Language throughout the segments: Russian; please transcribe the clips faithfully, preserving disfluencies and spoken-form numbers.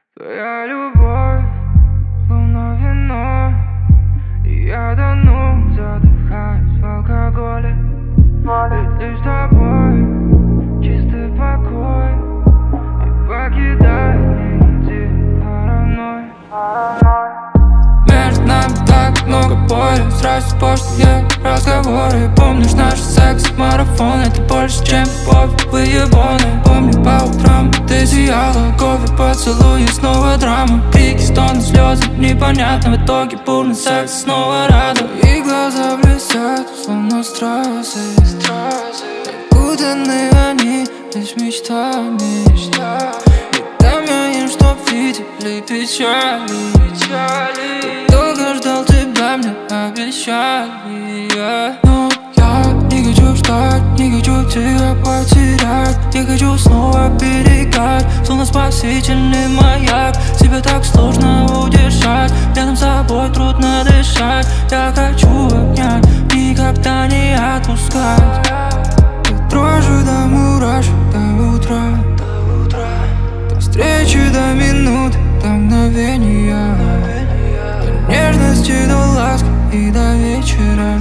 Твоя любовь, словно вино, и я тону, задыхаюсь в алкоголе. Ведь лишь с тобой чистый покой, и покидает негатив паранойя. Между нами так много боли, сразу пошлые разговоры. Помнишь наш секс-марафон, это больше, чем любовь, выебоны. Помню по утрам ты сияла, кофе, поцелуй и снова драма. Крики, стоны, слезы, непонятно, в итоге бурный секс, снова рада. И глаза блестят, словно стразы, окутаны они лишь мечтами. И там я им, чтоб видели печали. Долго ждал тебя, мне обещали, yeah. Но я не хочу ждать, не хочу тебя потерять. Не хочу снова перегать, словно спасительный маяк. Тебя так сложно удержать, рядом с собой трудно дышать. Я хочу обнять, никогда не отпускать. От дрожи до мурашек, до утра, до встречи, до минут, до мгновения, до нежности, до ласки и до вечера,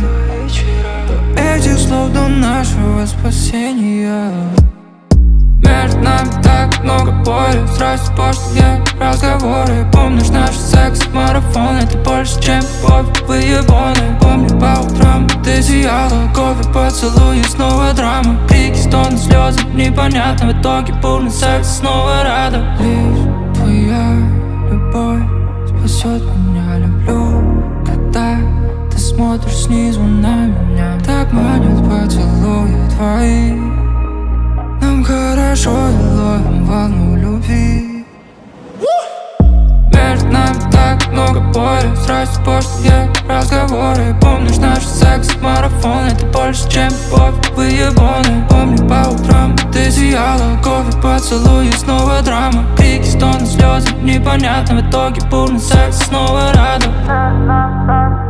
до этих слов, до нашего спасения. Между нами так много боли, сразу пошлые разговоры. Помнишь наш секс-марафон, это больше, чем любовь, выебоны. Помню по утрам ты сияла, кофе, поцелуй и снова драма. Крики, стоны, слезы, непонятно, в итоге бурный секс, снова рада. Лишь твоя любовь спасет меня, люблю, когда ты смотришь снизу на меня. Так манят поцелуи твои, нам хорошо и ловим волну любви. Между нами так много боли, сразу пошлые разговоры. Помнишь наш секс-марафон, это больше, чем любовь, выебоны. Помню по утрам ты сияла, кофе, поцелуй и снова драма. Крики, стоны, слезы, непонятно, в итоге бурный секс, снова рада.